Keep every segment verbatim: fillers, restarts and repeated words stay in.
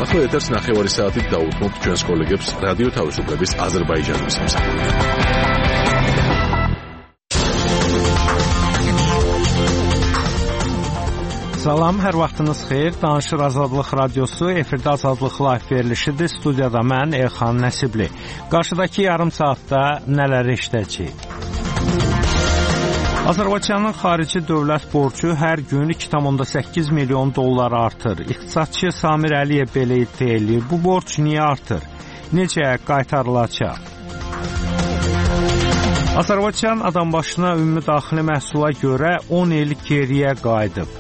ახლა ეთერს ნახევარი საათით დაუთმობთ ჩვენს კოლეგებს რადიო თავისუფლების აზერბაიჯანის მსახურით. Salam, hər vaxtınız xeyir. Danışır Azadlıq Radiosu, efirdə Azadlıq Live verilişidir. Studiyada mən Elxan Nəsibli. Qarşıdakı yarım saatda nələr eşidəcəyik? Azərbaycanın xarici dövlət borcu hər gün iki tam səkkiz milyon dollar artır. İqtisadçı Samir Əliyev belə iddia edir. Bu borc niyə artır? Necə qaytarılacaq? Azərbaycan adambaşına ümumi daxili məhsula görə on il geriyə qayıdıb.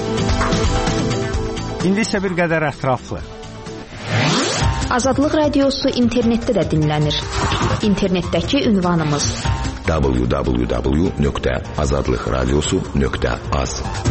İndi isə bir qədər ətraflı. Azadlıq Radiosu internetdə də dinlənir. İnternetdəki ünvanımız w w w nöqtə azadlıqradiosu nöqtə az.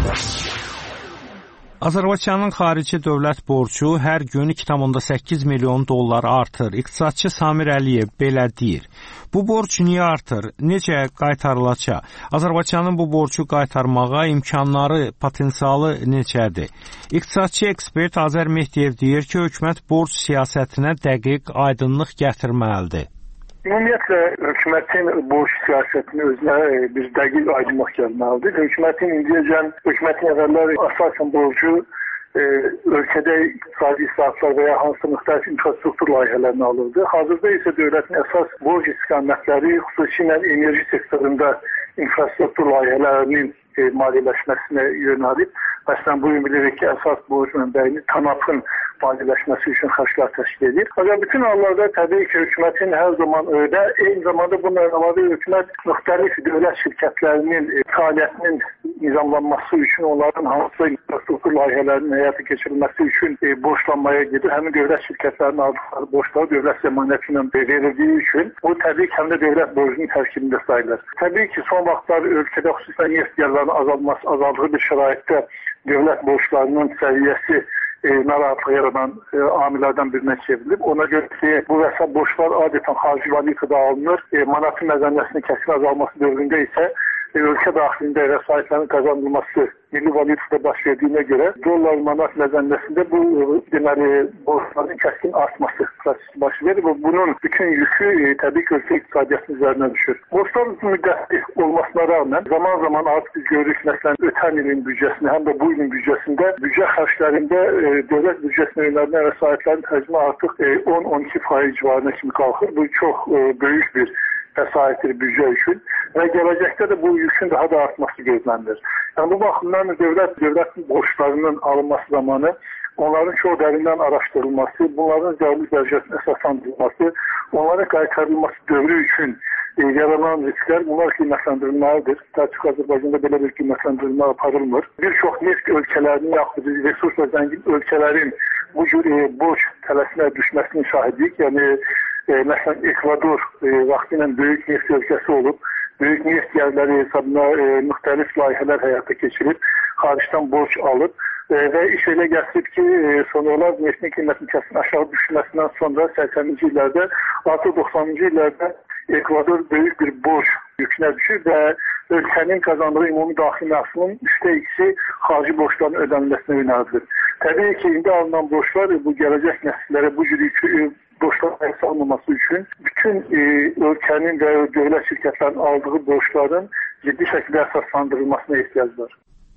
Azərbaycanın xarici dövlət borcu hər gün iki tam səkkiz milyon dollar artır. İqtisadçı Samir Əliyev belə deyir. Bu borc niyə artır? Necə qaytarılacaq? Azərbaycanın bu borcu qaytarmağa imkanları, potensialı necədir? İqtisadçı ekspert Azər Mehdiyev deyir ki, hökumət borc siyasətinə dəqiq aydınlıq gətirməlidir. Ümumiyyətlə, hökumətin borc siyasətini özünə bir dəqiq aydınlıq gəlməlidir. Hökumətin indiyəcən, hökumətin əvvəllər əsasən borcu e, ölkədə iqtisadi islahatlar və ya hansı müxtəlif infrastruktur layihələrini alırdı. Hazırda isə dövlətin əsas borc istiqamətləri xüsusilə enerji sektorunda infrastruktur layihələrinin e, maliyyələşməsinə yönəlib. Məsələn, bu gün bilirik ki, əsas borc mənbəyini TANAP-ın maliyyələşməsi üçün xərclər təşkil edir. Ancaq bütün hallarda təbii ki, hökumətin hər zaman ödə, eyni zamanda bununla əlavə hökumət müxtəlif dövlət şirkətlərinin e, fəaliyyətinin nizamlanması üçün, onların hansı infrastruktur layihələrinin həyata keçirilməsi üçün e, borclanmaya gedir. Həmin dövlət şirkətlərinin aldıqları borcları dövlət zəmanəti ilə verildiyi üçün bu təbii ki, həm də dövlət borcunun tərkibində sayılır. Təbii ki, son vaxtlar ölkədə xüsusən neft gəlirlərinin azalması, azaldığı bir şəraitdə dövlət borclarının səviyyəsi E, narahatlıq yaradan e, amillərdən birinə çevrilib. Ona görə ki, bu vəsat borclar adətən xarici valyutada alınır. E, manatın məzənnəsinin kəskin azalması dövründə isə e, ölkə daxilində vəsaitlərin qazanılması milli valyutada baş verdiyinə görə dollar manat məzənnəsində bu e, deməli borcların kəskin artması prosesi baş verir və bunun bütün yükü e, təbii ki, ölkə iqtisadiyyatının üzərinə düşür. Borclar uzun müddətli olmasına rağmen zaman zaman artıq biz görürük, məsələn, ötən ilin büdcəsində, həm də bu ilin büdcəsində büdcə xərclərində e, dövlət büdcəsinə yönələn vəsaitlərin həcmi artıq e, on on iki faiz civarına kimi qalxır. Bu çox e, böyük bir vəsaitdir büdcə üçün və gələcəkdə də bu yükün daha da artması gözlənilir. Yəni bu baxımdan dövlət dövlətin borclarının alınması zamanı onların çox dərindən araşdırılması, bunların cavablı dərəcəsinin əsaslandırılması, onların qaytarılması dövrü üçün e, yaranan risklər bunlar qiymətləndirilməlidir. Təbii Azərbaycanda belə bir qiymətləndirilmə aparılmır. Bir çox neft ölkələrinin yaxud resursla zəngin ölkələrin bu cür e, borc tələsinə düşməsinin şahidiyik. Yəni e, məsələn Ekvador e, vaxtilə böyük neft ölkəsi olub, böyük neft gəlirləri hesabına e, müxtəlif layihələr həyata keçirib, xaricdən borc alıb e, və iş elə gətirib ki, e, sonralar neftin qiymətinin kəskin aşağı düşməsindən sonra səksəninci illərdə, artıq doxsanıncı illərdə Ekvador böyük bir borc yükünə düşür və ölkənin qazandığı ümumi daxili məhsulun üçdə ikisi xarici borcların ödənilməsinə yönəldilir. Təbii ki, indi alınan borclar bu gələcək nəsillərə bu cür yükü borcların hesab olunması üçün bütün e, ölkənin və dövlət şirkətlərinin aldığı borcların ciddi şəkildə əsaslandırılmasına ehtiyac var.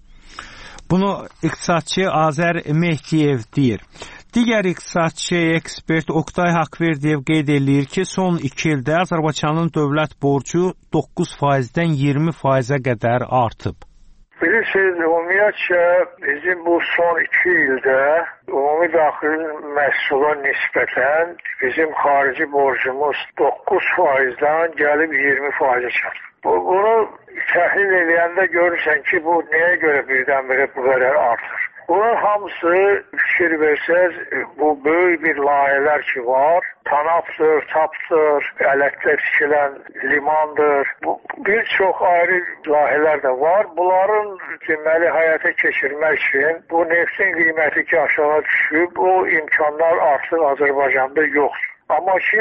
Bunu iqtisadçı Azər Mehdiyev deyir. Digər iqtisadçı ekspert Oktay Haqverdiyev qeyd edir ki, son iki ildə Azərbaycanın dövlət borcu doqquz faizdən iyirmi faizə qədər artıb. Bilirsiniz, ümumiyyətcə bizim bu son iki ildə ümumi daxili məhsula nisbətən bizim xarici borcumuz doqquz faizdən gəlib iyirmi faizə çatıb. Bu, bunu təhlil edəndə görürsən ki, bu nəyə görə birdən-birə bu qədər artır? Bunun hamısı fikir versəz, bu böyük bir layihələr ki var, TANAP-dır, TAP-dır, ələkdə tikilən limandır, bu, bir çox ayrı layihələr də var. Bunların deməli həyata keçirmək üçün bu neftin qiyməti ki aşağı düşüb, o imkanlar artıq Azərbaycanda yoxdur. Amma ki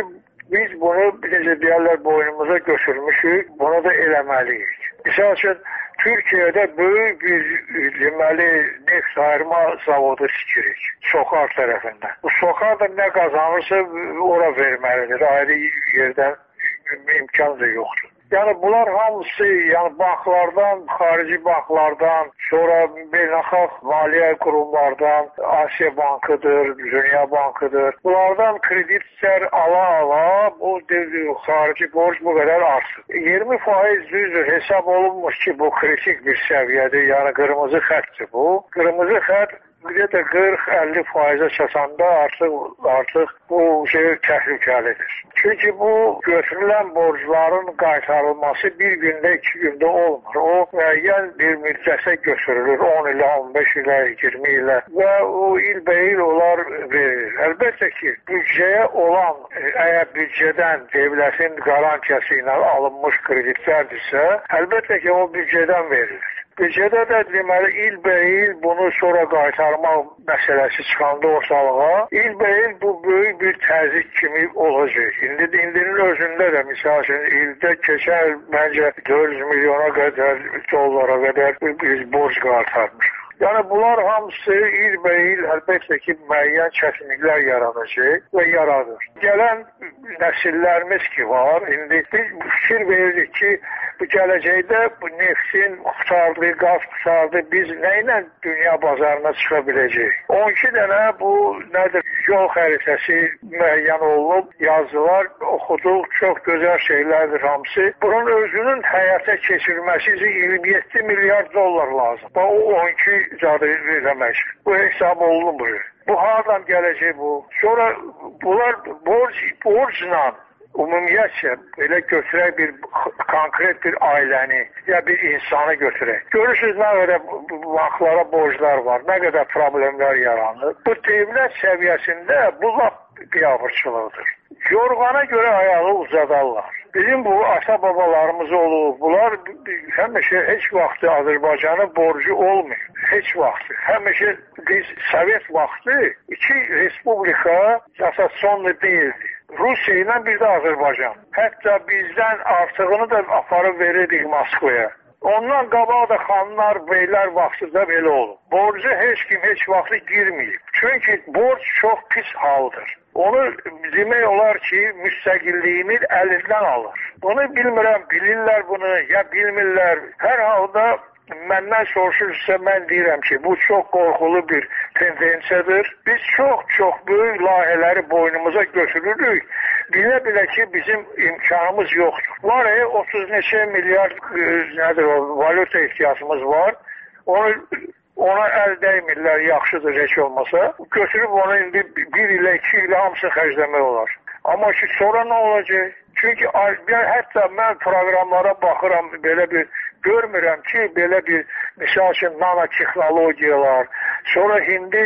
Biz bunu necə deyərlər boynumuza götürmüşük, bunu da eləməliyik. Misal üçün, Türkiyədə böyük bir deməli neft ayırma zavodu tikirik Sokar tərəfində. Bu Sokar da nə qazanırsa ora verməlidir. Ayrı yerdən imkan da yoxdur. Yəni bunlar hamısı, yəni banklardan, xarici banklardan, sonra beynəlxalq maliyyə qurumlardan, Asiya Bankıdır, Dünya Bankıdır. Bunlardan kreditlər ala-ala bu xarici borc bu qədər artsın. iyirmi faiz düzdür, hesab olunmuş ki, bu kritik bir səviyyədir, yəni qırmızı xəttdir bu. Qırmızı xətt bir də qırx əlli faizə çatanda artıq artıq bu şey təhlükəlidir. Çünki bu götürülən borcların qaytarılması bir gündə, iki gündə olmur. O müəyyən bir müddətə götürülür, on ilə, on beş ilə, iyirmi ilə və o ilbəil onlar verilir. Əlbəttə ki, büdcəyə olan, əgər büdcədən dövlətin qarantiyası ilə alınmış kreditlərdirsə, əlbəttə ki, o büdcədən verilir. Büdcədə də deməli ilbəil bunu sonra qaytarmaq məsələsi çıxanda ortalığa, ilbəil bu böyük bir təzyiq kimi olacaq. İndi indinin özündə də misal üçün ildə keçən il məncə dörd yüz milyona qədər dollara qədər biz borc qaytarmışıq. Yəni bunlar hamısı ilbəil əlbəttə ki, müəyyən çətinliklər yaradacaq və yaradır. Gələn nəsillərimiz ki var, indi biz fikir veririk ki, bu gələcəkdə bu neftin qutardı, qaz qutardı, biz nə ilə dünya bazarına çıxa biləcəyik? on iki dənə bu nədir, yol xəritəsi müəyyən olunub, yazılar, oxuduq, çox gözəl şeylərdir hamısı. Bunun özünün həyata keçirilməsi üçün iyirmi yeddi milyard dollar lazım. Bu on iki cadı verəmək. Bu hesab olunmur. Bu hardan gələcək bu? Sonra bunlar borc, borcla ümumiyyətcə belə götürək bir konkret bir ailəni ya bir insanı götürək. Görürsünüz nə qədər banklara borclar var, nə qədər problemlər yaranır. Bu dövlət səviyyəsində bu lap biabırçılıqdır. Yorğana görə ayağı uzadarlar. Bizim bu ata-babalarımız olub, bunlar həmişə heç vaxtı Azərbaycanın borcu olmuyor. Heç vaxtı. Həmişə biz Sovet vaxtı iki respublika casasyonlu deyildi. Rusiya ilə bir də Azərbaycan. Hətta bizdən artığını da aparıb verirdik Moskvaya. Ondan qabaq da xanlar, beylər vaxtında belə olub. Borcu heç kim heç vaxtı girməyib. Çünki borc çox pis haldır. Onu demək olar ki, müstəqilliyini əlindən alır. Bunu bilmirəm, bilirlər bunu, ya bilmirlər. Hər halda məndən soruşursa mən deyirəm ki, bu çox qorxulu bir tendensiyadır. Biz çox-çox böyük layihələri boynumuza götürürük. Bilə-bilə ki, bizim imkanımız yoxdur. Var ya, otuz neçə milyard nədir o, valyuta ehtiyacımız var. Onu ona əl dəymirlər, yaxşıdır heç olmasa. Götürüb onu indi bir ilə, iki ilə hamısını xərcləmək olar. Amma ki, sonra nə olacaq? Çünki hətta mən proqramlara baxıram, belə bir görmürəm ki, belə bir misal üçün nanotexnologiyalar, sonra indi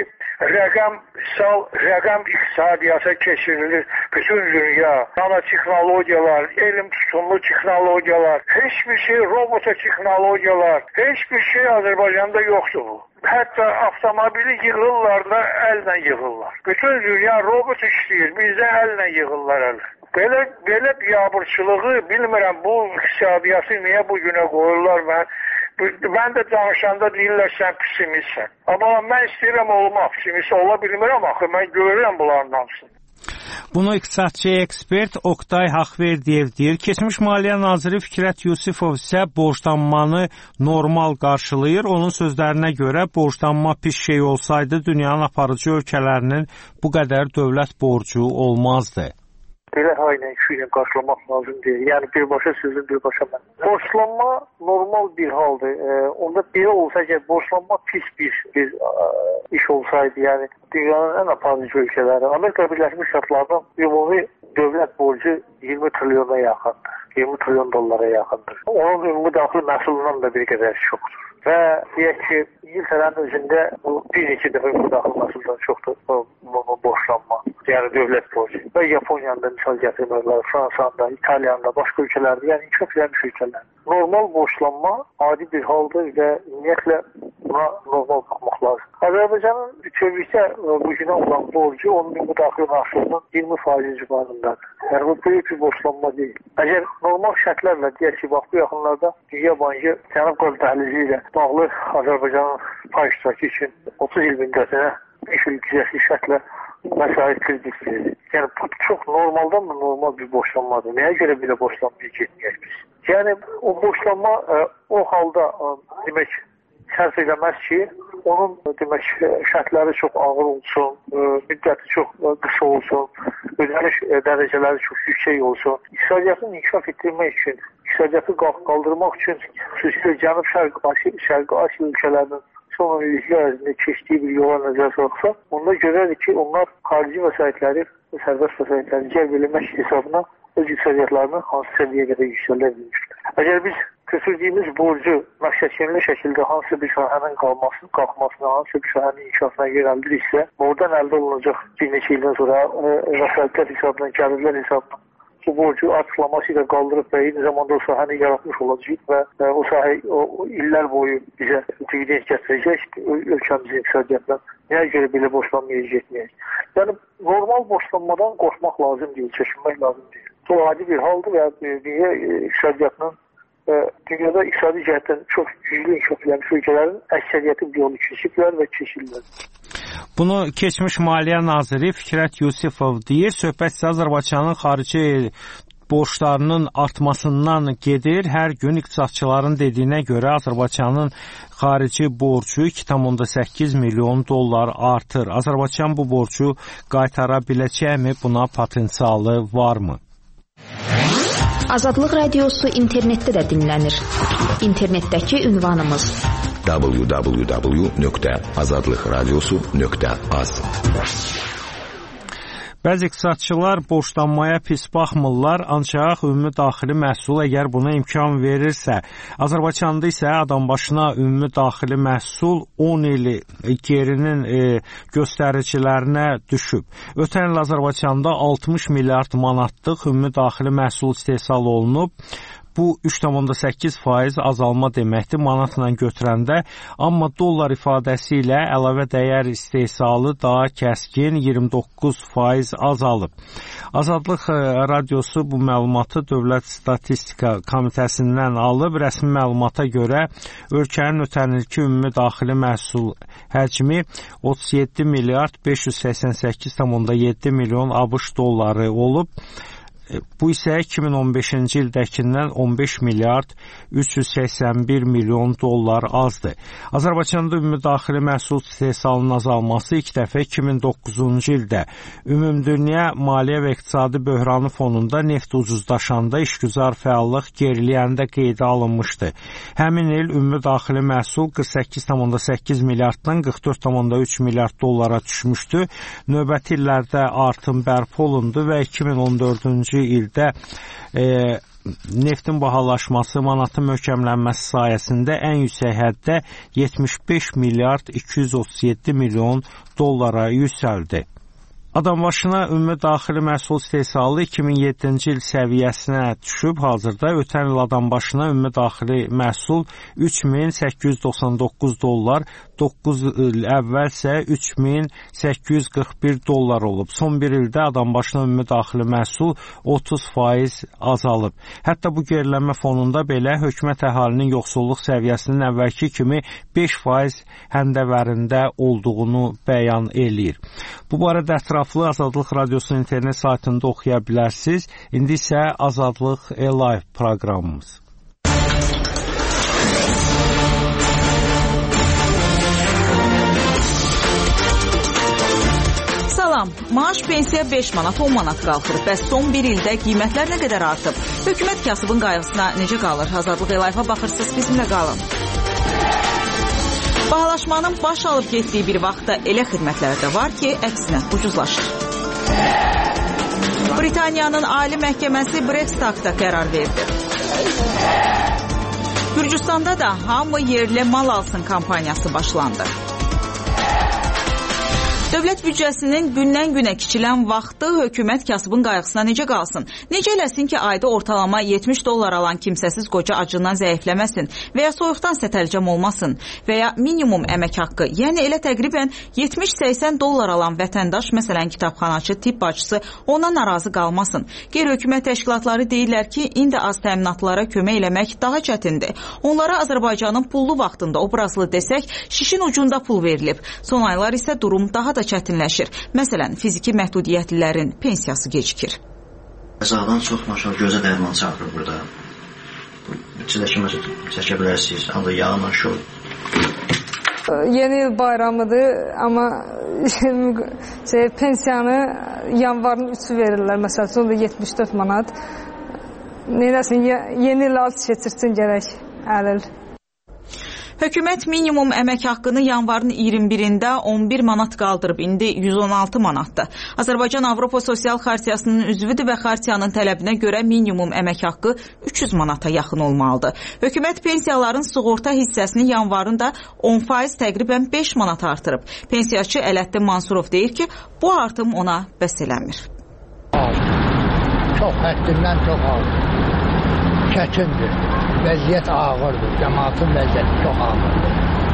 rəqəmsal, rəqəm iqtisadiyyata keçirilir bütün dünya, nanotexnologiyalar, elm tutumlu texnologiyalar, heç bir şey robota texnologiyalar, heç bir şey Azərbaycanda yoxdur bu. Hətta avtomobili yığırlar da əllə yığırlar. Bütün dünya robot işləyir, bizdə əllə yığırlar əl. Belə, belə biabırçılığı bilmirəm, bu iqtisadiyyatı niyə bu günə qoyurlar mən. Mən də danışanda deyirlər sən pesimistsən. Amma mən istəyirəm olmaq pesimist ola bilmirəm axı, mən görürəm bunların hamısını. Bunu iqtisadçı ekspert Oktay Haqverdiyev deyir. Keçmiş Maliyyə Naziri Fikrət Yusifov isə borclanmanı normal qarşılayır. Onun sözlərinə görə borclanma pis şey olsaydı dünyanın aparıcı ölkələrinin bu qədər dövlət borcu olmazdı. Belə hayla iki ilə qarşılamaq lazım deyil. Yəni birbaşa sözün birbaşa mən. Borclanma normal bir haldır. Ee, onda belə olsa ki, borclanma pis bir, bir e, iş olsaydı, yəni dünyanın ən aparıcı ölkələri, Amerika Birləşmiş Ştatlarının ümumi dövlət borcu iyirmi trilyona yaxındır. iyirmi trilyon dollara yaxındır. Onun ümumi daxili məhsulundan da bir qədər çoxdur. Və deyək ki, İngiltərənin özündə bu bir neçə dəfə ümumi daxili məhsulundan çoxdur bu, bu borclanma. Yəni dövlət borcu. Və Yaponiyanın da misal gətirməklər, Fransanın da, İtaliyanın da, başqa ölkələrdə, yəni inkişaf edilmiş ölkələr. Normal borclanma adi bir haldır və ümumiyyətlə buna normal baxmaq lazım. Azərbaycanın bütövlükdə bu günə olan borcu onun müdaxilə məhsulunun iyirmi faiz civarındadır. Yəni bu böyük bir borclanma deyil. Əgər normal şərtlərlə deyək ki, bax bu yaxınlarda Dünya Bankı Cənub Qaz Dəhlizi ilə bağlı Azərbaycanın pay iştirakı üçün otuz il müddətinə beş il güzəştli şərtlə məsələ kredit verir. Yəni bu çox normaldan da normal bir borclanmadır. Nəyə görə belə borclanmaya getməyək biz? Yəni o borclanma o halda demək sərf eləməz ki, onun demək şərtləri çox ağır olsun, müddəti çox qısa olsun, ödəniş dərəcələri çox yüksək olsun. İqtisadiyyatını inkişaf etdirmək üçün, iqtisadiyyatı qaldırmaq üçün xüsusilə Cənub-Şərq Asiya, Şərqi Asiya ölkələrinin son illiklər ərzində keçdiyi bir yola nəzər salsaq, onda görərik ki, onlar xarici vəsaitləri, sərbəst vəsaitləri cəlb eləmək hesabına öz iqtisadiyyatlarını hansı səviyyəyə qədər yüksəldə bilmişlər. Əgər biz götürdüyümüz borcu məqsədyönlü şəkildə hansı bir sahənin qalmasını, qalxmasına, hansı bir sahənin inkişafına yönəldiriksə, oradan əldə olunacaq bir neçə ildən sonra vəsaitlər hesabına, gəlirlər hesabına bu borcu artıqlaması ilə qaldırıb və eyni zamanda o sahəni yaratmış olacaq və o sahə o, o illər boyu bizə dividend gətirəcək ölkəmizin iqtisadiyyatına. Nəyə görə belə borclanmaya getməyək? Yəni normal borclanmadan qorxmaq lazım deyil, çəkinmək lazım deyil. Bu adi bir haldır və dünya iqtisadiyyatının dünyada iqtisadi cəhətdən çox güclü inkişaf edilmiş ölkələrin əksəriyyəti bu yolu keçiblər və keçirlər. Bunu keçmiş Maliyyə Naziri Fikrət Yusifov deyir. Söhbət isə Azərbaycanın xarici borclarının artmasından gedir. Hər gün iqtisadçıların dediyinə görə Azərbaycanın xarici borcu iki tam səkkiz milyon dollar artır. Azərbaycan bu borcu qaytara biləcəkmi? Buna potensialı varmı? Azadlıq Radiosu internetdə də dinlənir. İnternetdəki ünvanımız w w w nöqtə azadlıq radiosu nöqtə az. Bəzi iqtisadçılar borclanmaya pis baxmırlar, ancaq ümumi daxili məhsul əgər buna imkan verirsə, Azərbaycanda isə adambaşına ümumi daxili məhsul on il gerinin e, göstəricilərinə düşüb. Ötən il Azərbaycanda altmış milyard manatlıq ümumi daxili məhsul istehsal olunub. Bu üç tam səkkiz faiz azalma deməkdir manatla götürəndə, amma dollar ifadəsi ilə əlavə dəyər istehsalı daha kəskin iyirmi doqquz faiz azalıb. Azadlıq Radiosu bu məlumatı Dövlət Statistika Komitəsindən alıb. Rəsmi məlumata görə ölkənin ötən ilki ümumi daxili məhsul həcmi otuz yeddi milyard beş yüz səksən səkkiz tam yeddi milyon ABŞ dolları olub. Bu isə iki min on beşinci ildəkindən on beş milyard üç yüz səksən bir milyon dollar azdır. Azərbaycanda ümumi daxili məhsul istehsalının azalması ilk dəfə iki min doqquzuncu ildə ümumdünya maliyyə və iqtisadi böhranı fonunda neft ucuzlaşanda işgüzar fəallıq geriləyəndə qeydə alınmışdı. Həmin il ümumi daxili məhsul qırx səkkiz tam səkkiz milyarddan qırx dörd tam üç milyard dollara düşmüşdü. Növbəti illərdə artım bərpa olundu və iki min on dördüncü ildə e, neftin bahalaşması, manatın möhkəmlənməsi sayəsində ən yüksək həddə yetmiş beş milyard iki yüz otuz yeddi milyon dollara yüksəldi. Adambaşına ümumi daxili məhsul istehsalı iki min yeddinci il səviyyəsinə düşüb. Hazırda ötən il adambaşına ümumi daxili məhsul üç min səkkiz yüz doxsan doqquz dollar, doqquz il əvvəl isə üç min səkkiz yüz qırx bir dollar olub. Son bir ildə adambaşına ümumi daxili məhsul otuz faiz azalıb. Hətta bu gerilənmə fonunda belə hökumət əhalinin yoxsulluq səviyyəsinin əvvəlki kimi beş faiz həndəvərində olduğunu bəyan eləyir. Bu barədə ətraflı Azadlıq Radiosunun internet saytında oxuya bilərsiniz. İndi isə Azadlıq Live proqramımız. Salam, maaş pensiya beş manat, on manat qalxır. Bəs son bir ildə qiymətlər nə qədər artıb? Hökumət kasıbın qayğısına necə qalır? Azadlıq Live-a baxırsınız, bizimlə qalın. Bahalaşmanın baş alıb getdiyi bir vaxtda elə xidmətlər də var ki, əksinə ucuzlaşır. Britaniyanın Ali Məhkəməsi Brexit-da qərar verdi. Gürcüstanda da hamı yerli mal alsın kampaniyası başlandı. Dövlət büdcəsinin gündən-günə kiçilən vaxtı hökumət kasıbın qayğısına necə qalsın? Necə eləsin ki, ayda ortalama yetmiş dollar alan kimsəsiz qoca acından zəifləməsin və ya soyuqdan sətəlcəm olmasın və ya minimum əmək haqqı, yəni elə təqribən yetmiş səksən dollar alan vətəndaş, məsələn kitabxanaçı, tibb bacısı ondan narazı qalmasın. Qeyri-hökumət təşkilatları deyirlər ki, indi az təminatlara kömək eləmək daha çətindir. Onlara Azərbaycanın pullu vaxtında obrazlı desək, şişin ucunda pul verilib. Son aylar isə durum daha da çətinləşir. Məsələn, fiziki məhdudiyyətlilərin pensiyası gecikir. Qəzadan çox maşallah gözə dərman çağırır burada. Çəkə çəkə bilərsiniz, ancaq yağınla şol. Yeni il bayramıdır, amma şey, pensiyanı yanvarın üçü verirlər. Məsələn, sonra yetmiş dörd manat. Neyləsin, yeni il az keçirsin gərək əlil. Hökumət minimum əmək haqqını yanvarın iyirmi birində on bir manat qaldırıb, indi yüz on altı manatdır. Azərbaycan Avropa Sosial Xartiyasının üzvüdür və xartiyanın tələbinə görə minimum əmək haqqı üç yüz manata yaxın olmalıdır. Hökumət pensiyaların sığorta hissəsini yanvarın da on faiz təqribən beş manat artırıb. Pensiyaçı Ələddin Mansurov deyir ki, bu artım ona bəs eləmir. Çox həddindən çox ağır. Çətindir. Vəziyyət ağırdır. Cəmaatın vəziyyəti çox ağırdır.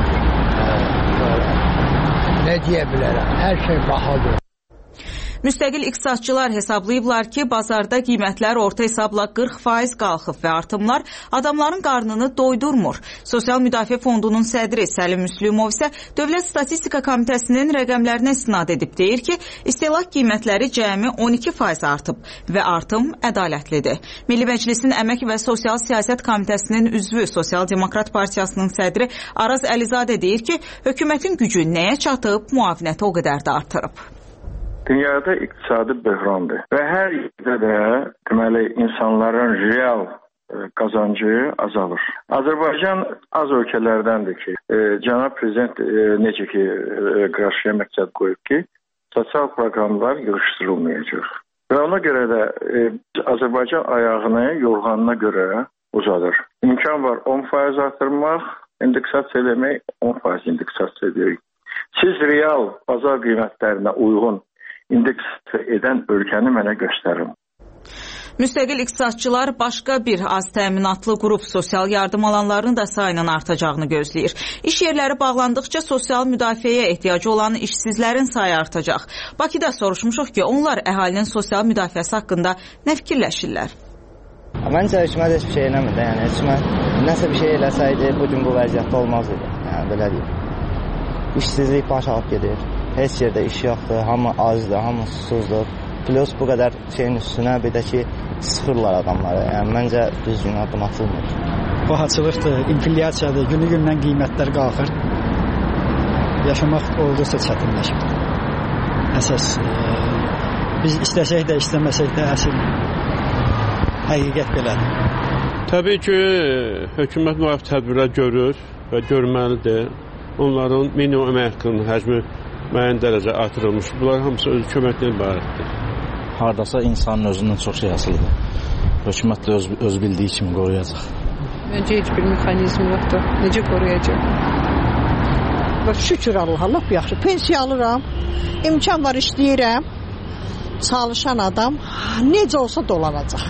Nə deyə bilərəm? Hər şey bahadır. Müstəqil iqtisadçılar hesablayıblar ki, bazarda qiymətlər orta hesabla qırx faiz qalxıb və artımlar adamların qarnını doydurmur. Sosial Müdafiə Fondunun sədri Səlim Müslümov isə Dövlət Statistika Komitəsinin rəqəmlərinə istinad edib deyir ki, istehlak qiymətləri cəmi on iki faiz artıb və artım ədalətlidir. Milli Məclisin Əmək və Sosial Siyasət Komitəsinin üzvü Sosial Demokrat Partiyasının sədri Araz Əlizadə deyir ki, hökumətin gücü nəyə çatıb, müavinəti o qədər də artırıb. Dünyada iqtisadi böhrandır və hər yerdə də deməli insanların real qazancı azalır. Azərbaycan az ölkələrdəndir ki, e, cənab prezident e, necə ki e, qarşıya məqsəd qoyub ki, sosial proqramlar yığışdırılmayacaq. Və ona görə də e, Azərbaycan ayağını yorğanına görə uzadır. İmkan var on faiz artırmaq, indeksasiya eləmək, on faiz indeksasiya edirik. Siz real bazar qiymətlərinə uyğun indeks edən ölkəni mənə göstərin. Müstəqil iqtisadçılar başqa bir az təminatlı qrup sosial yardım alanlarının da sayının artacağını gözləyir. İş yerləri bağlandıqca sosial müdafiəyə ehtiyacı olan işsizlərin sayı artacaq. Bakıda soruşmuşuq ki, onlar əhalinin sosial müdafiəsi haqqında nə fikirləşirlər? Məncə hökumət heç bir şey eləmir də, yəni hökumət nəsə bir şey eləsəydi, bugün bu vəziyyətdə olmazdı. Yəni belə deyim. İşsizlik baş alıb gedir. Heç yerdə iş yoxdur, hamı azdır, hamı susuzdur. Plus bu qədər şeyin üstünə bir də ki, sıxırlar adamları. Yəni, məncə düzgün adım atılmır. Bahaçılıqdır, inflyasiyadır, günü-gündən qiymətlər qalxır. Yaşamaq olduqca çətinləşir. Əsas, e, biz istəsək də, istəməsək də əsl həqiqət belədir. Təbii ki, hökumət müvafiq tədbirlər görür və görməlidir. Onların minimum əmək haqqının həcmi müəyyən dərəcə artırılmış. Bunlar hamısı öz köməklə ibarətdir. Hardasa insanın özündən çox şey asılıdır. Hökumət də öz, öz bildiyi kimi qoruyacaq. Məncə heç bir mexanizm yoxdur. Necə qoruyacaq? Bax, şükür Allaha, lap yaxşı. Pensiya alıram, imkan var işləyirəm. Çalışan adam necə olsa dolanacaq.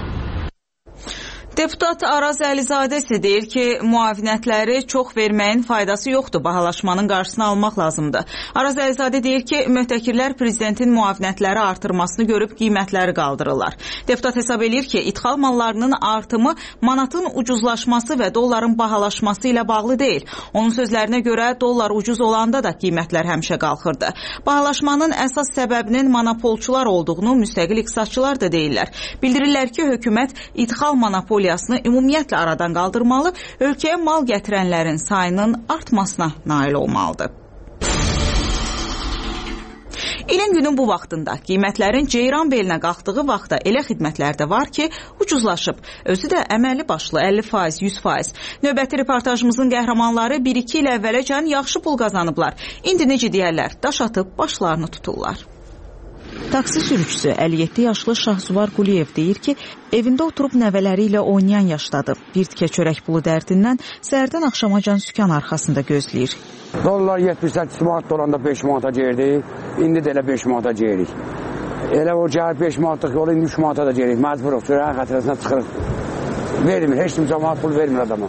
Deputat Araz Əlizadə isə deyir ki, müavinətləri çox verməyin faydası yoxdur, bahalaşmanın qarşısını almaq lazımdır. Araz Əlizadə deyir ki, mühtəkirlər prezidentin müavinətləri artırmasını görüb qiymətləri qaldırırlar. Deputat hesab edir ki, ithal mallarının artımı manatın ucuzlaşması və dolların bahalaşması ilə bağlı deyil. Onun sözlərinə görə dollar ucuz olanda da qiymətlər həmişə qalxırdı. Bahalaşmanın əsas səbəbinin monopolçular olduğunu müstəqil iqtisadçılar da deyirlər. Bildirirlər ki, hökumət ithal monopol ümumiyyətlə aradan qaldırmalı, ölkəyə mal gətirənlərin sayının artmasına nail olmalıdır. İlin günün bu vaxtında qiymətlərin ceyran belinə qalxdığı vaxtda elə xidmətlər də var ki, ucuzlaşıb. Özü də əməlli başlı əlli faiz, yüz faiz. Növbəti reportajımızın qəhrəmanları bir iki il əvvələcən yaxşı pul qazanıblar. İndi necə deyərlər, daş atıb başlarını tuturlar. Taksi sürücüsü əlli yeddi yaşlı Şahsuvar Quliyev deyir ki, evində oturub nəvələri ilə oynayan yaşdadır. Bir tikə çörək pulu dərdindən səhərdən axşamacan sükan arxasında gözləyir. Dollar yetmiş səkkiz manat dolanda beş manata girdi. İndi də elə beş manata geyirik. Elə o cəhət beş manatlıq yolu indi üç manata da geyirik. Məcburuq, sürənin xətirəsinə çıxırıq. Vermir, heç kim cəmaat pul vermir adama.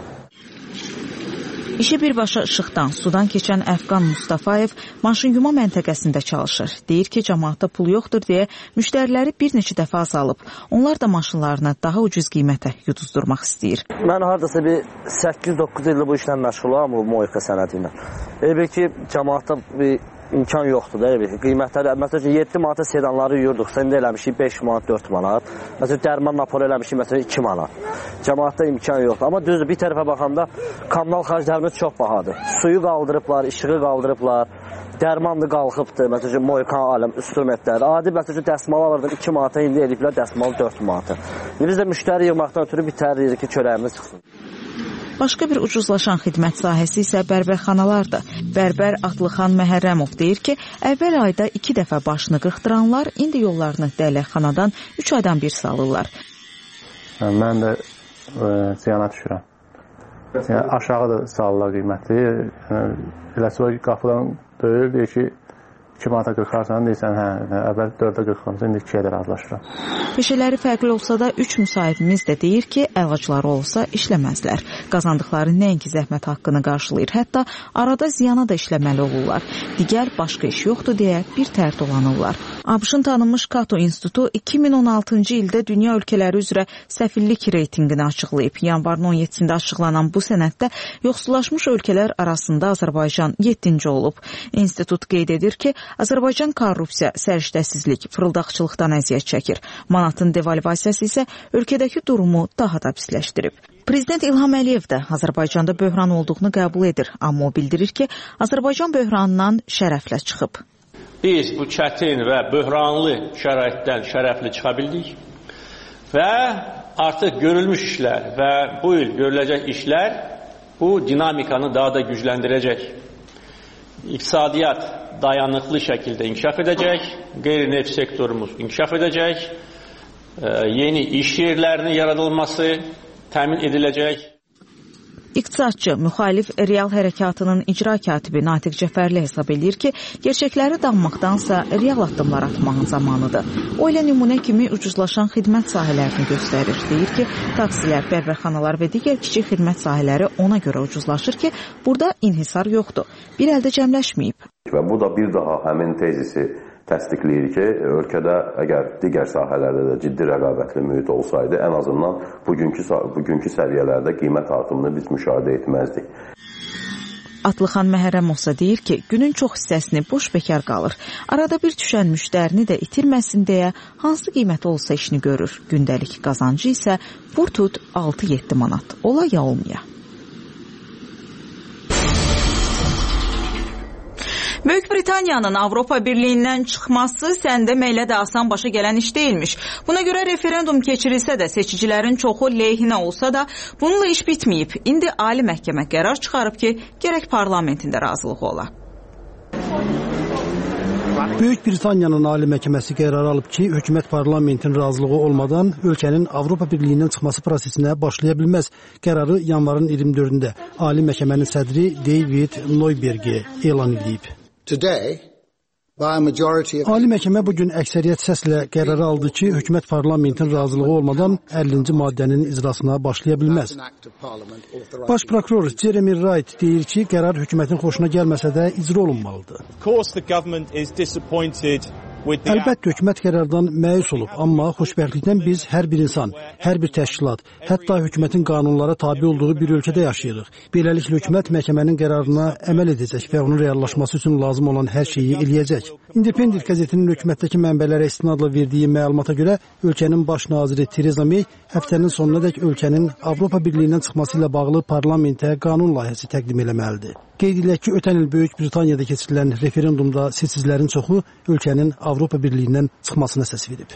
İşi birbaşa işıqdan, sudan keçən Əfqan Mustafayev maşın-yuma məntəqəsində çalışır. Deyir ki, cəmaatda pul yoxdur deyə müştəriləri bir neçə dəfə azalıb. Onlar da maşınlarını daha ucuz qiymətə yuduzdurmaq istəyir. Mən hardasa bir səkkiz doqquz ildir bu işlə məşğulam, bu Moika sənəti ilə. Elə ki, cəmaatda bir imkan yoxdur da, elə qiymətləri. Məsələn, yeddi manata sedanları yuyurduq, sən də eləmişik beş manat, dörd manat. Məsələn, dərman napol eləmişik, məsələn, iki manat. Cəmaatda imkan yoxdur. Amma düzdür, bir tərəfə baxanda kommunal xərclərimiz çox bahadır. Suyu qaldırıblar, işığı qaldırıblar, dərmanlı qalxıbdır, məsələn, Moikan aləm, instrumentlər. Adi, məsələn, dəsmal alırdın iki manata, indi eləyiblər dəsmal dörd manata. Biz də müştəri yığmaqdan ötürü bitəririk ki, çörəyimiz çıxsın. Başqa bir ucuzlaşan xidmət sahəsi isə bərbərxanalardır. Bərbər Atlıxan Məhərrəmov deyir ki, əvvəl ayda iki dəfə başını qırxdıranlar indi yollarını dələkxanadan üç aydan bir salırlar. Mən də e, ziyana düşürəm. Yəni, aşağı da salırlar qiyməti. Eləsi o qapıdan döyür, deyir ki, iki manata qırxarsan, deyirsən, hə, əvvəl dördə qırxırsan, indi ikiyə də razılaşıram. Peşələri fərqli olsa da, üç müsahibimiz də deyir ki, əlacları olsa işləməzlər. Qazandıqları nəinki zəhmət haqqını qarşılayır, hətta arada ziyana da işləməli olurlar. Digər başqa iş yoxdur deyə bir tər dolanırlar. ABŞ-ın tanınmış Cato İnstitutu iki min on altıncı ildə dünya ölkələri üzrə səfillik reytinqini açıqlayıb. Yanvarın on yeddisində açıqlanan bu sənəddə yoxsullaşmış ölkələr arasında Azərbaycan yeddinci olub. İnstitut qeyd edir ki, Azərbaycan korrupsiya, səriştəsizlik, fırıldaqçılıqdan əziyyət çəkir. Manatın devalvasiyası isə ölkədəki durumu daha da pisləşdirib. Prezident İlham Əliyev də Azərbaycanda böhran olduğunu qəbul edir, amma o bildirir ki, Azərbaycan böhranından şərəflə çıxıb. Biz bu çətin və böhranlı şəraitdən şərəfli çıxa bildik və artıq görülmüş işlər və bu il görüləcək işlər bu dinamikanı daha da gücləndirəcək. İqtisadiyyat dayanıqlı şəkildə inkişaf edəcək, qeyri-neft sektorumuz inkişaf edəcək, yeni iş yerlərinin yaradılması təmin ediləcək. İqtisadçı, müxalif Real Hərəkatının icra katibi Natiq Cəfərli hesab edir ki, gerçəkləri danmaqdansa real addımlar atmağın zamanıdır. O ilə nümunə kimi ucuzlaşan xidmət sahələrini göstərir. Deyir ki, taksilər, bərbərxanalar və digər kiçik xidmət sahələri ona görə ucuzlaşır ki, burada inhisar yoxdur. Bir əldə cəmləşməyib. Və bu da bir daha həmin tezisi təsdiqləyir ki, ölkədə əgər digər sahələrdə də ciddi rəqabətli mühit olsaydı, ən azından bugünkü, bugünkü səviyyələrdə qiymət artımını biz müşahidə etməzdik. Atlıxan Məhərrəmov isə deyir ki, günün çox hissəsini boş bekar qalır. Arada bir düşən müştərini də itirməsin deyə hansı qiymət olsa işini görür. Gündəlik qazancı isə vur tut altı yeddi manat. Ola ya olmaya. Böyük Britaniyanın Avropa Birliyindən çıxması sən deməklə də asan başa gələn iş deyilmiş. Buna görə referendum keçirilsə də, seçicilərin çoxu leyhinə olsa da, bununla iş bitməyib. İndi Ali Məhkəmə qərar çıxarıb ki, gərək parlamentində razılığı ola. Böyük Britaniyanın Ali Məhkəməsi qərar alıb ki, hökumət parlamentin razılığı olmadan ölkənin Avropa Birliyindən çıxması prosesinə başlaya bilməz. Qərarı yanvarın iyirmi dördündə Ali Məhkəmənin sədri David Neuberger elan edib. Today, by a majority of... Ali Məhkəmə bugün əksəriyyət səslə qərarı aldı ki, hökumət parlamentin razılığı olmadan əllinci maddənin icrasına başlaya bilməz. Baş prokuror Jeremy Wright deyir ki, qərar hökumətin xoşuna gəlməsə də icra olunmalıdır. Əlbəttə, hökumət qərardan məyus olub, amma xoşbəxtlikdən biz hər bir insan, hər bir təşkilat, hətta hökumətin qanunlara tabi olduğu bir ölkədə yaşayırıq. Beləliklə, hökumət məhkəmənin qərarına əməl edəcək və onun reallaşması üçün lazım olan hər şeyi eləyəcək. Independent qəzetinin hökumətdəki mənbələrə istinadla verdiyi məlumata görə, ölkənin baş naziri Theresa May həftənin sonuna dək ölkənin Avropa Birliyindən çıxması ilə bağlı parlamentə qanun layihəsi təqdim eləməlidir. Qeyd edilək ki, ötən il Böyük Britaniyada keçirilən referendumda seçicilərin çoxu ölkənin Avropa Birliyindən çıxmasına səs verib.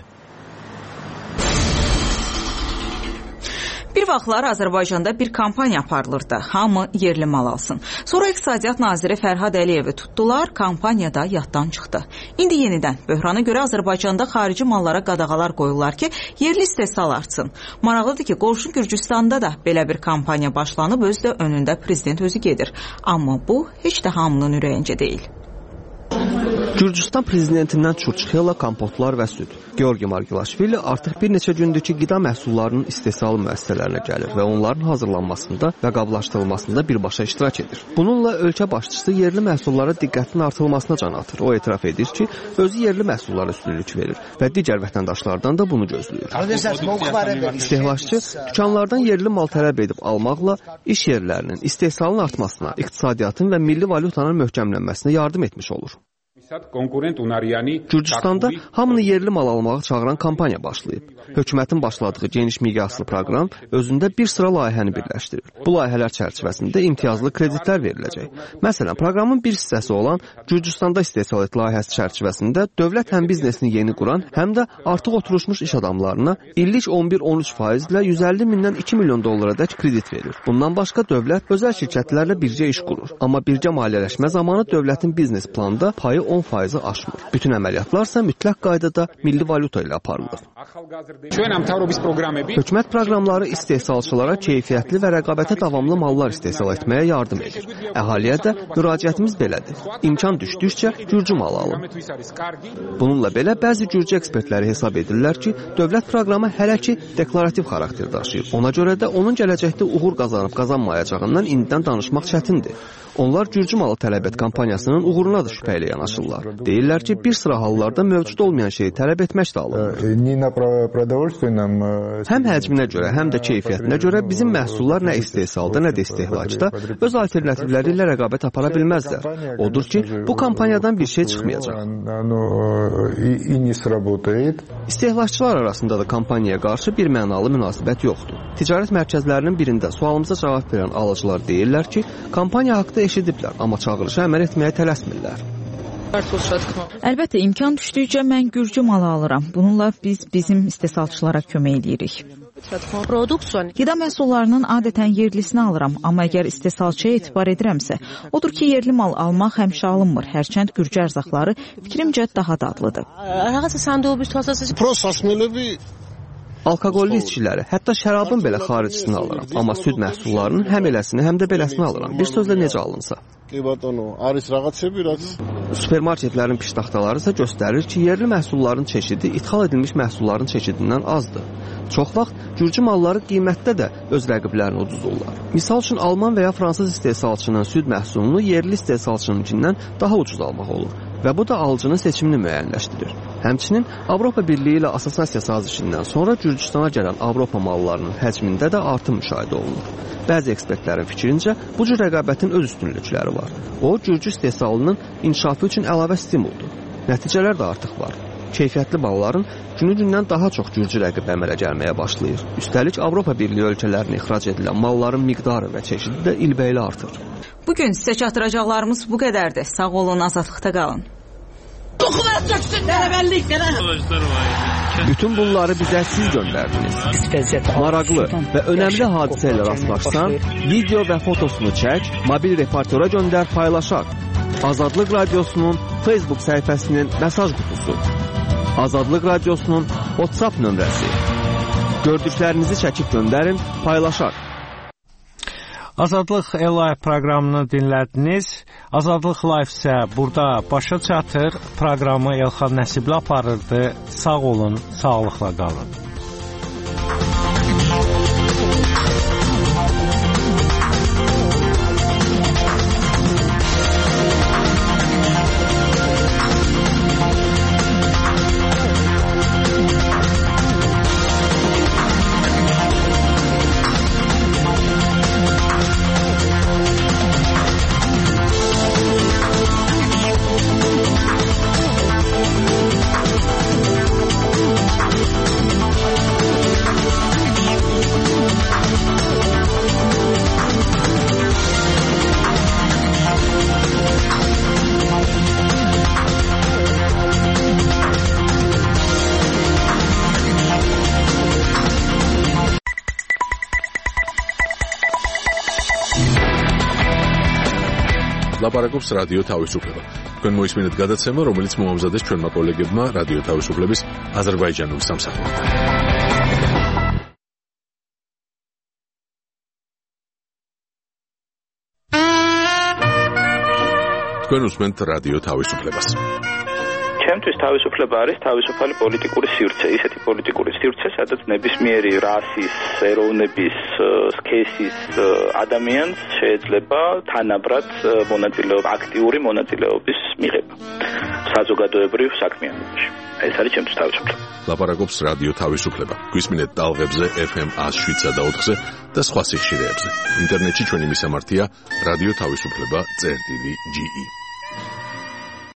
Bir vaxtlar Azərbaycanda bir kampaniya aparılırdı. Hamı yerli mal alsın. Sonra İqtisadiyyat naziri Fərhad Əliyevi tutdular, kampaniyada yaddan çıxdı. İndi yenidən böhrana görə Azərbaycanda xarici mallara qadağalar qoyurlar ki, yerli istehsal artsın. Maraqlıdır ki, qonşu Gürcüstanda da belə bir kampaniya başlanıb, özü də önündə prezident özü gedir. Amma bu heç də hamının ürəyincə deyil. Gürcüstan prezidentindən çurçxela, kompotlar və süd. Georgi Margilaşvili artıq bir neçə gündür ki, qida məhsullarının istehsalı müəssisələrinə gəlir və onların hazırlanmasında və qablaşdırılmasında birbaşa iştirak edir. Bununla ölkə başçısı yerli məhsullara diqqətin artırılmasına can atır. O etiraf edir ki, özü yerli məhsullara üstünlük verir və digər vətəndaşlardan da bunu gözləyir. İstehlakçı dükanlardan yerli mal tələb edib almaqla iş yerlərinin istehsalının artmasına, iqtisadiyyatın və milli valyutanın möhkəmlənməsinə yardım etmiş olur. Gürcüstanda hamını yerli mal almağa çağıran kampaniya başlayıb. Hökumətin başladığı geniş miqyaslı proqram özündə bir sıra layihəni birləşdirir. Bu layihələr çərçivəsində imtiyazlı kreditlər veriləcək. Məsələn, proqramın bir hissəsi olan Gürcüstanda istehsal et layihəsi çərçivəsində dövlət həm biznesini yeni quran, həm də artıq oturmuş iş adamlarına illik on bir on üç faizlə yüz əlli mindən iki milyon dollara dək kredit verir. Bundan başqa dövlət özəl şirkətlərlə birgə iş qurur. Amma birgə maliyyələşmə zamanı dövlətin biznes planında payı on faizi aşmır. Bütün əməliyyatlar isə mütləq qaydada milli valyuta ilə aparılır. Hökumət proqramları istehsalçılara keyfiyyətli və rəqabətə davamlı mallar istehsal etməyə yardım edir. Əhaliyə də müraciətimiz belədir. İmkan düşdükcə gürcü malı alın. Bununla belə bəzi gürcü ekspertləri hesab edirlər ki, dövlət proqramı hələ ki deklarativ xarakter daşıyır. Ona görə də onun gələcəkdə uğur qazanıb qazanmayacağından indidən danışmaq çətindir. Onlar gürcü malı tələb et kampaniyasının uğuruna da şübhə ilə yanaşırlar. Deyirlər ki, bir sıra hallarda mövcud olmayan şeyi tələb etmək də alınır. Həm həcminə görə, həm də keyfiyyətinə görə bizim məhsullar nə istehsalda, nə də istehlakda öz alternativləri ilə rəqabət apara bilməzlər. Odur ki, bu kampaniyadan bir şey çıxmayacaq. İstehlakçılar arasında da kampaniyaya qarşı bir mənalı münasibət yoxdur. Ticarət mərkəzlərinin birində sualımıza cavab verən alıcılar deyirlər ki, kampaniya haqqında eşidiblər, amma çağırışa əməl etməyə tələsmirlər. Əlbəttə, imkan düşdükcə mən gürcü malı alıram. Bununla biz bizim istehsalçılara kömək edirik. Qida məhsullarının adətən yerlisini alıram, amma əgər istehsalçıya etibar edirəmsə, odur ki, yerli mal almaq həmişə alınmır. Hərçənd gürcü ərzaqları fikrimcə daha dadlıdır. Alkoqollu içkiləri, hətta şərabın belə xaricisini alıram. Amma süd məhsullarının həm eləsini, həm də beləsini alıram. Bir sözlə necə alınsa. Supermarketlərin piştaxtaları isə göstərir ki, yerli məhsulların çeşidi ithal edilmiş məhsulların çeşidindən azdır. Çox vaxt gürcü malları qiymətdə də öz rəqiblərini uduzurlar. Misal üçün, Alman və ya Fransız istehsalçının süd məhsulunu yerli istehsalçınınkindən daha ucuz almaq olur. Və bu da alıcının seçimini müəyyənləşdirir. Həmçinin Avropa Birliyi ilə assosiasiya sazişindən sonra Gürcüstana gələn Avropa mallarının həcmində də artım müşahidə olunur. Bəzi ekspertlərin fikrincə bu cür rəqabətin öz üstünlükləri var. O, Gürcü istehsalının inkişafı üçün əlavə stimuldur. Nəticələr də artıq var. Keyfiyyətli malların günü-gündən daha çox gürcü rəqib əmələ gəlməyə başlayır. Üstəlik, Avropa Birliyi ölkələrinə ixrac edilən malların miqdarı və çeşidi də ilbəylə artır. Bugün sizə çatdıracaqlarımız bu qədərdir. Sağ olun, azadlıqda qalın. Bütün bunları bizə siz göndərdiniz. Maraqlı və önəmli hadisə ilə rastlaşsan, video və fotosunu çək, mobil reportera göndər, paylaşaq. Azadlıq Radiosunun Facebook səhifəsinin mesaj qutusu. Azadlıq Radiosunun WhatsApp nömrəsi. Gördüklərinizi çəkib göndərin, paylaşaq. Azadlıq Live proqramını dinlədiniz. Azadlıq Live isə burada başa çatır. Proqramı Elxan Nəsibli aparırdı. Sağ olun, sağlıqla qalın. ლაპარაკობს რადიო თავისუფლება. თქვენ მოისმინეთ გადაცემა, რომელიც მოამზადეს ჩვენმა კოლეგებმა რადიო თავისუფლების აზერბაიჯანული სამსახურიდან. თქვენ უსმენთ რადიო თავისუფლებას. ჩემთვის თავისუფლება არის თავისუფალი პოლიტიკური სივრცე, ისეთი პოლიტიკური სივრცე, სადაც ნებისმიერი რასის, ეროვნების, სქესის ადამიანს შეიძლება თანაბრად მონაწილეობა, აქტიური მონაწილეობის მიღება საზოგადოებრივ საქმიანობაში. ეს არის ჩემთვის თავისუფლება. ლაპარაკობს რადიო თავისუფლება. გვისმინეთ ტალღებზე ეფ ემ one oh seven და ოთხზე და სხვა სიხშირეებზე. ინტერნეტში ჩვენი მისამართია რადიო თავისუფლება წერტილი ჯი ი.